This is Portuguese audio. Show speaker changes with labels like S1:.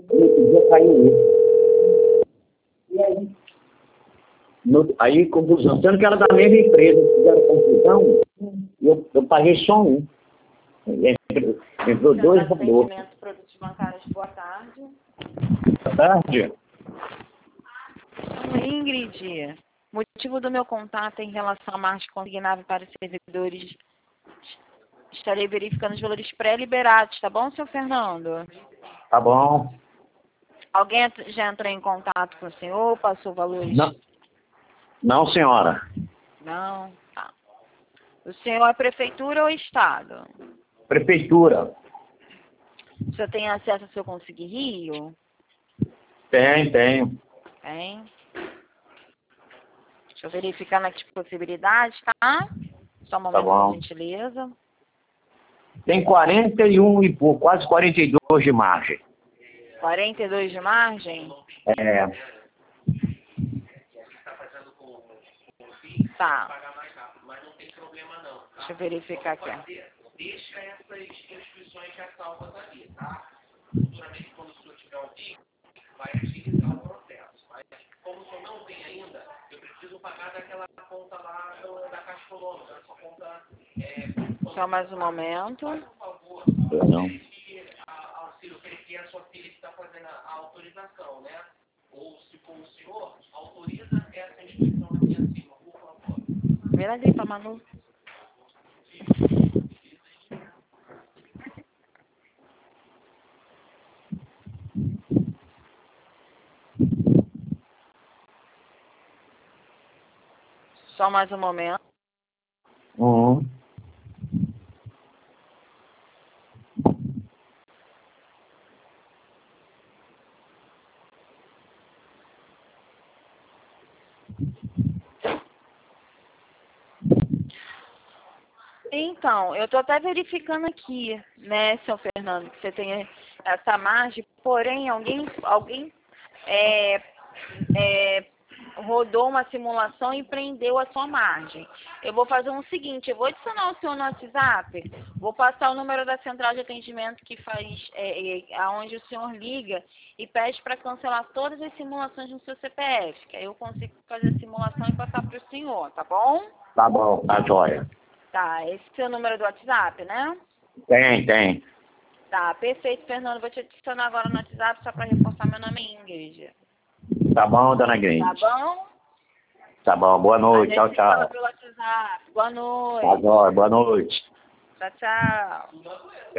S1: E esse dia caiu isso. E aí? Aí, confusão. Sendo que era da mesma empresa, fizeram confusão, eu paguei só um. Entrou dois valores.
S2: Atendimento Produtos Bancários, boa tarde.
S1: Boa tarde.
S2: Ingrid, motivo do meu contato em relação à margem consignável para os servidores, estarei verificando os valores pré-liberados, tá bom, seu Fernando?
S1: Tá bom.
S2: Alguém já entrou em contato com o senhor, passou valores?
S1: Não, não senhora.
S2: Não? Tá. O senhor é prefeitura ou estado?
S1: Prefeitura.
S2: O senhor tem acesso ao seu Consigue Rio?
S1: Tenho.
S2: Tem. Deixa eu verificar nas possibilidades, tá? Só um momento,
S1: Tá bom.
S2: por gentileza.
S1: Tem 41 e pouco, quase 42 de margem.
S2: 42 de margem?
S1: É.
S2: Tá. Deixa eu verificar aqui.
S3: Deixa essas instituições já salvas ali, tá? Futuramente, quando o senhor tiver alguém, vai agilizar o processo. Mas, como o senhor não tem ainda, eu preciso pagar daquela conta lá da Caixa Econômica, sua conta...
S2: Só mais um momento.
S3: Por favor,
S1: Não.
S3: auxílio, que é a sua filha que está fazendo a autorização, né? Ou, se for o senhor, autoriza essa instituição aqui acima, por favor.
S2: Primeira gripa, Manu. Só mais um momento.
S1: Uhum.
S2: Então, eu estou até verificando aqui, né, seu Fernando, que você tem essa margem, porém, alguém rodou uma simulação e prendeu a sua margem. Eu vou fazer o seguinte, eu vou adicionar o senhor no WhatsApp, vou passar o número da central de atendimento que faz, aonde o senhor liga e pede para cancelar todas as simulações no seu CPF, que aí eu consigo fazer a simulação e passar para o senhor, tá bom?
S1: Tá bom, tá jóia.
S2: Tá, esse é o seu número do WhatsApp, né?
S1: Tem.
S2: Tá, perfeito, Fernando. Vou te adicionar agora no WhatsApp só para reforçar meu nome é Ingrid.
S1: Tá bom, dona Grinde.
S2: Tá bom?
S1: Tá bom, boa noite,
S2: A gente
S1: tchau.
S2: fala pelo WhatsApp. Boa noite.
S1: Tá jóia, boa noite.
S2: Tchau, tchau.